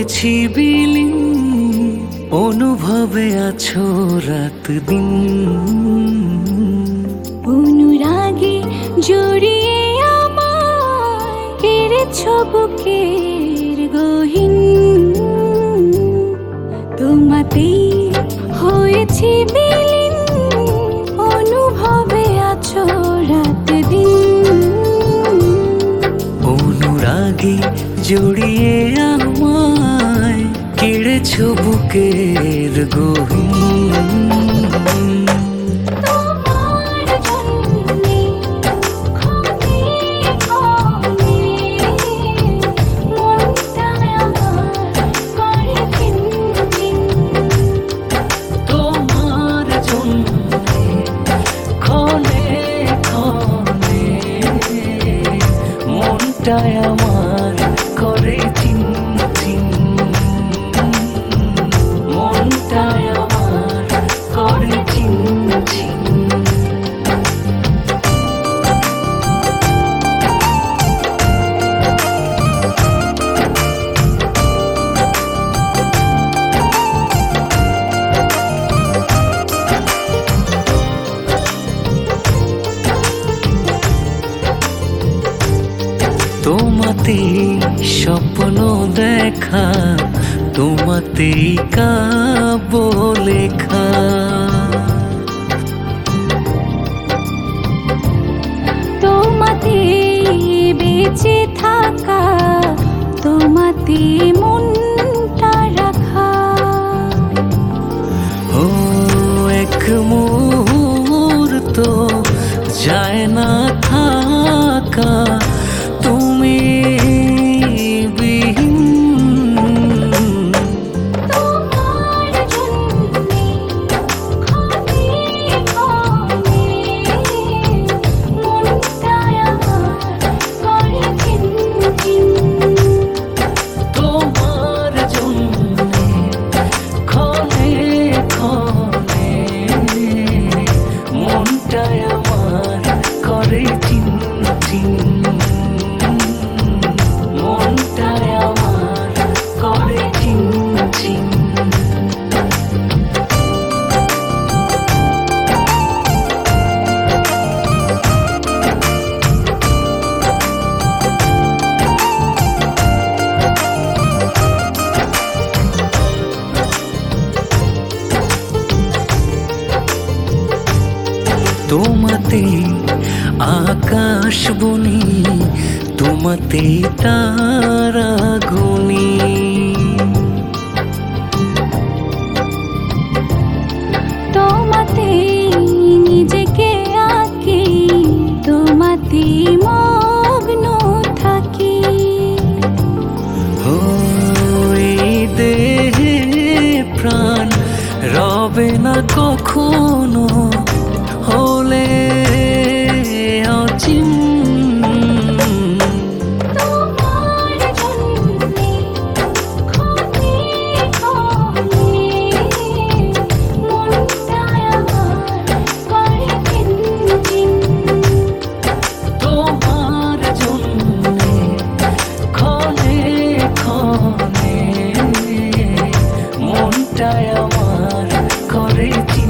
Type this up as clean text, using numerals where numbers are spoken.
হয়েছি বিলীন, অনুভবে আছো রাত দিন। অনুরাগে জড়িয়ে আমায় কেড়েছ বুকের গহীন। তোমাতেই হয়েছি বিলীন, অনুভবে আছো রাত দিন। অনুরাগে জড়িয়ে আমায় কেড়েছ বুকের গহীন। মনটায় আমার করে চিন চিন, মনটায় আমার করে চিন চিন। তোমাতেই স্বপ্ন দেখা, তোমাতেই কাব্য লেখা। তোমাতেই বেঁচে থাকা, তোমাতে মনটা রাখা। ও এক মুহূর্ত যায় না থাকা তুমি বিহীন। তোমার জন্যে ক্ষণে ক্ষণে মনটায় আমার করে চিন চিন। তোমার জন্যে ক্ষণে ক্ষণে মনটায় আমার করে চিন চিন, মনটায় আমার করে চিন চিন। তোমাতেই আকাশ বনি, তোমাতেই তারা গুনি। তোমাতেই নিজেকে আঁকি, তোমাতেই মগ্ন থাকি। ও এই দেহে প্রাণ রবে না কখনো হলে অচিন। তোমার জন্যে ক্ষণে ক্ষণে মনটায় আমার করে চিন চিন। তোমার জন্যে ক্ষণে ক্ষণে মনটায় আমার করে চিন।